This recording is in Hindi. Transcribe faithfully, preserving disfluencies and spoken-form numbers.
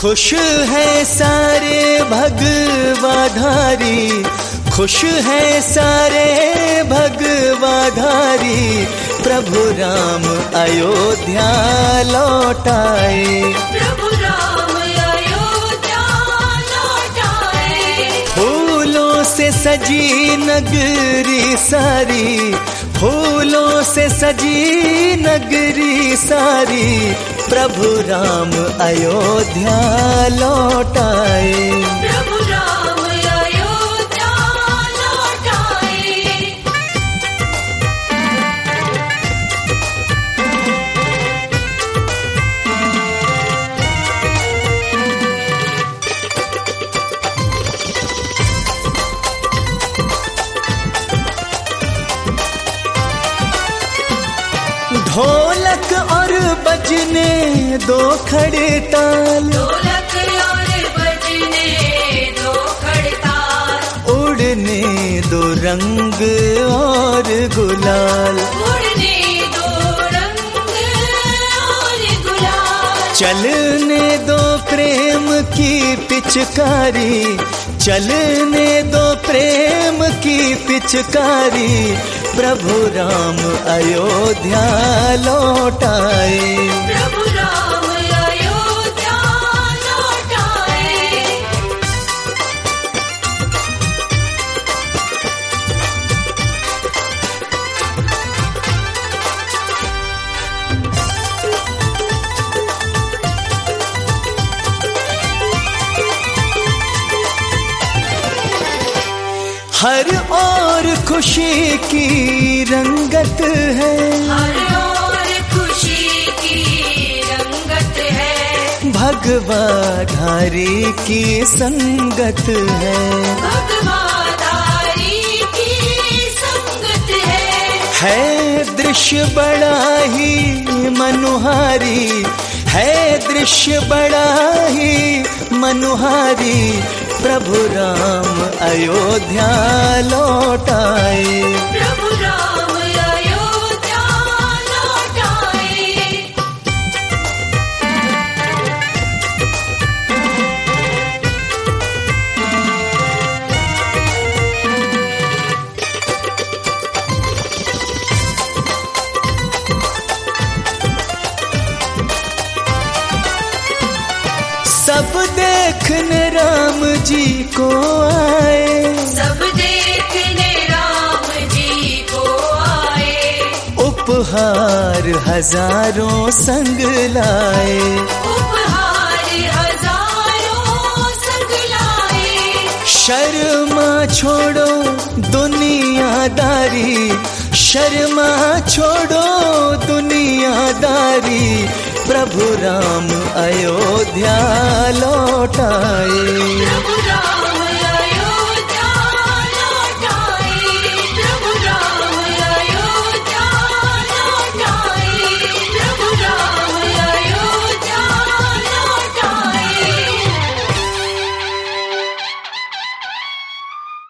खुश है सारे भगवाधारी, खुश है सारे भगवाधारी, प्रभु राम अयोध्या लौट आए। प्रभु राम अयोध्या लौट आए। फूलों से सजी नगरी सारी, फूलों से सजी नगरी सारी, प्रभु राम अयोध्या लौट आए। प्रभु राम अयोध्या लौट आए। ढोलक और बजने दो खड़े ताल, ढोलक और बजने दो खड़ताल, उड़ने दो रंग और गुलाल, उड़ने दो रंग और गुलाल, चलने दो प्रेम की पिचकारी, चलने दो प्रेम की पिचकारी, प्रभु राम अयोध्या लौट आए। प्रभु राम अयोध्या लौट आए। हर ओर खुशी की रंगत है, हर ओर खुशी की रंगत है, भगवाधारी की संगत है, भगवाधारी की संगत है। है दृश्य बड़ा ही मनुहारी, है दृश्य बड़ा ही मनुहारी, प्रभु राम अयोध्या लौट आए। प्रभु राम अयोध्या लौट आए। सब देखने राम जी को आए, सब देखने राम जी को आए, उपहार हजारों संग लाए, उपहार हजारों संग लाए। शर्मा छोड़ो दुनियादारी, शर्मा छोड़ो दुनियादारी, प्रभु राम अयोध्या लौट आए। प्रभु राम